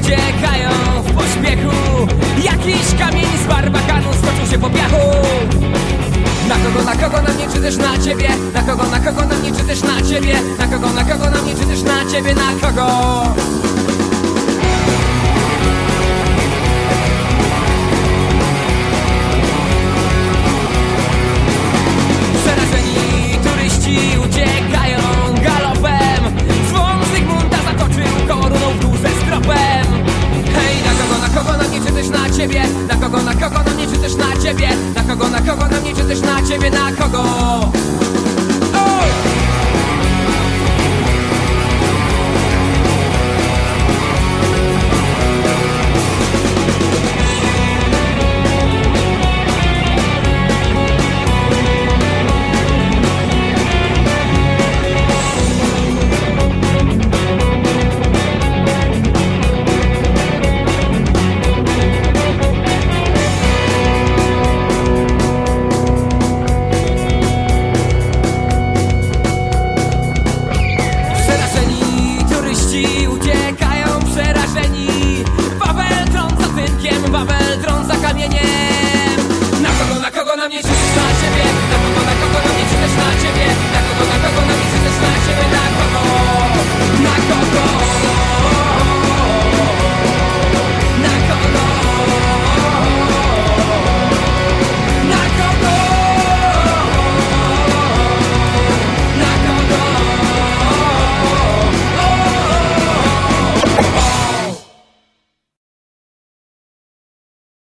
uciekają w pośpiechu. Jakiś kamień z barbakanu skoczył się po piachu. Na kogo na mnie, czy też na ciebie? Na kogo na mnie, czy też na ciebie? Na kogo na mnie, czy też na ciebie? Na kogo?